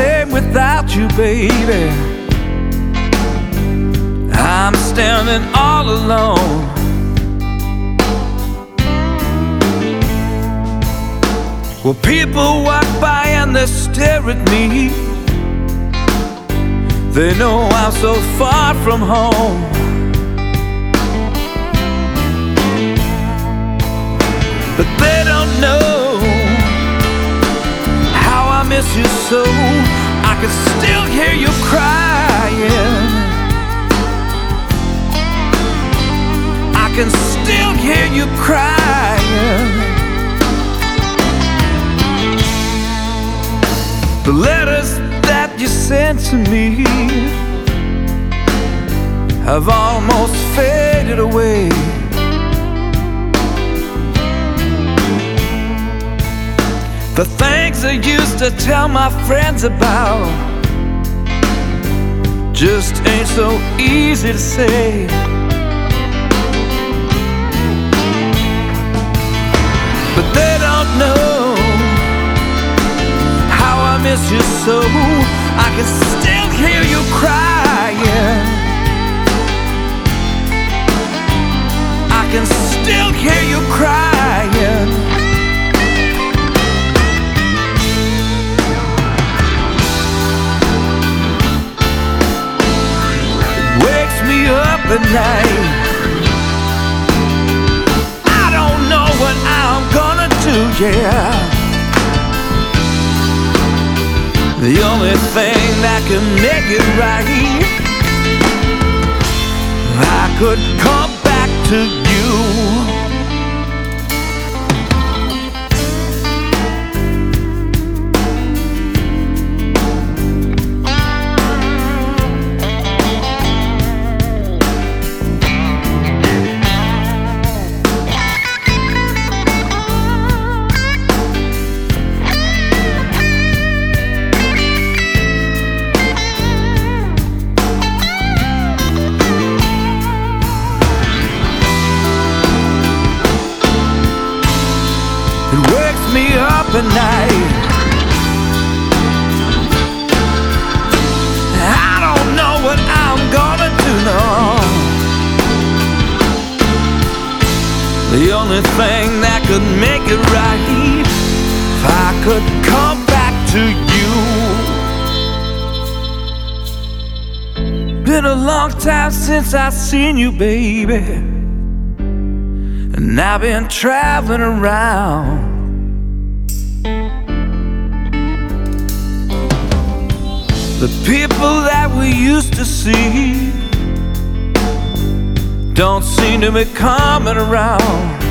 same without you, baby. I'm standing all alone. Well, people walk by and they stare at me. They know I'm so far from home. But they don't know how I miss you so. I can still hear you crying. I can still hear you crying. The letters that you sent to me have almost faded away. The things I used to tell my friends about just ain't so easy to say. But they don't know how I miss you so. I can still hear you crying. I can still hear you crying. Up at night, I don't know what I'm gonna do, yeah. The only thing that can make it right, I could come back to you. It wakes me up at night. I don't know what I'm gonna do, no. The only thing that could make it right, if I could come back to you. Been a long time since I've seen you, baby, and I've been traveling around. The people that we used to see don't seem to be coming around.